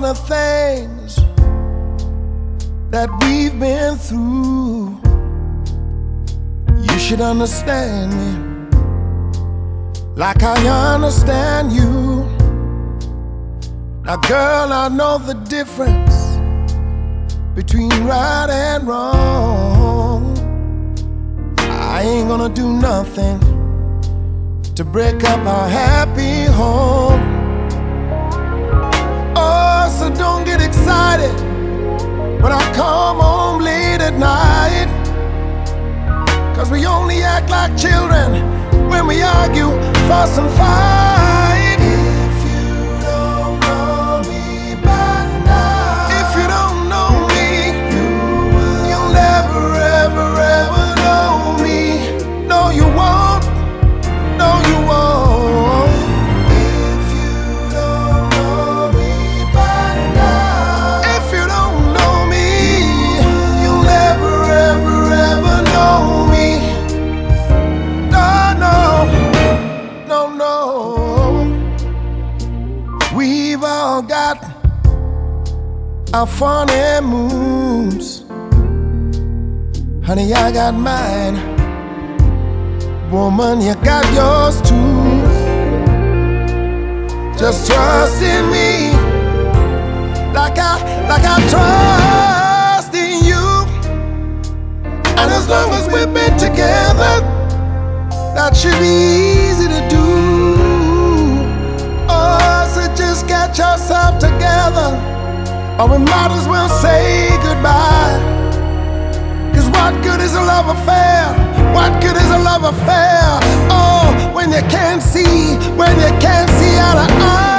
the things that we've been through, you should understand me like I understand you. Now, girl, I know the difference between right and wrong. I ain't gonna do nothing to break up our happy home. Oh, so don't get excited when I come home late at night, 'cause we only act like children when we argue, fuss and fight. If you don't know me by now, if you don't know me, you'll never, ever, ever know me. No, you won't. No, you won't. If you don't know me by now, if you don't know me, you'll never, ever, ever know me. No, no, no, no. We've all got our funny moves. Honey, I got mine. Woman, you got yours too. Just trust in me like I trust in you. And as long as we've been together, that should be easy to do. Oh, so just get yourself together, or we might as well say goodbye. 'Cause what good is a love affair? What good is a love affair? Oh, when you can't see eye to eye.